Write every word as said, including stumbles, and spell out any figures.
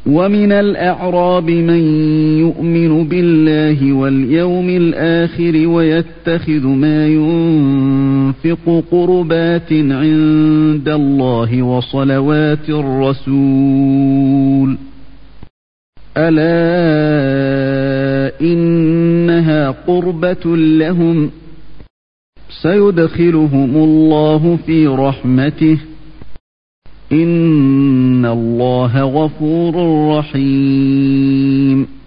ومن الأعراب من يؤمن بالله واليوم الآخر ويتخذ ما ينفق قربات عند الله وصلوات الرسول ألا إنها قربة لهم سيدخلهم الله في رحمته إن الله غفور رحيم